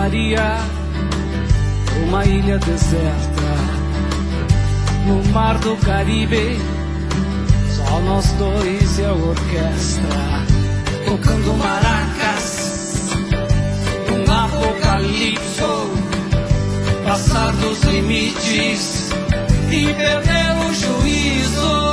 levaria pra uma ilha deserta, no mar do Caribe, só nós dois e a orquestra, tocando maracas, um apocalipso, passar dos limites e perder o juízo.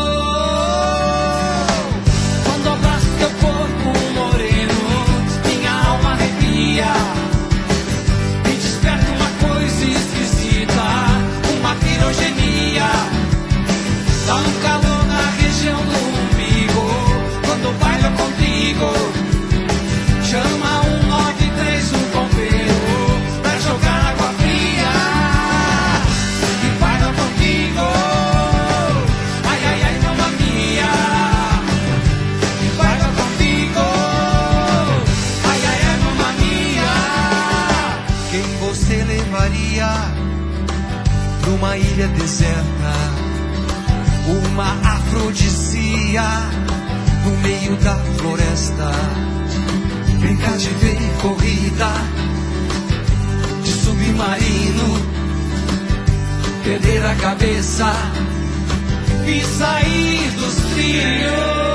Quando abraço teu corpo moreno, minha alma arrepia, me desperta uma coisa esquisita, uma pirogenia, dá um calor na região do umbigo, quando bailo contigo, chama 193, um bombeiro, pra jogar água fria, e baila contigo, ai, ai, ai, mamma mia, e baila contigo, ai, ai, ai, mamma mia. Quem você levaria numa ilha deserta, uma afrodisia no meio da floresta, brincar de ver corrida de submarino, Perder a cabeça e sair dos trilhos.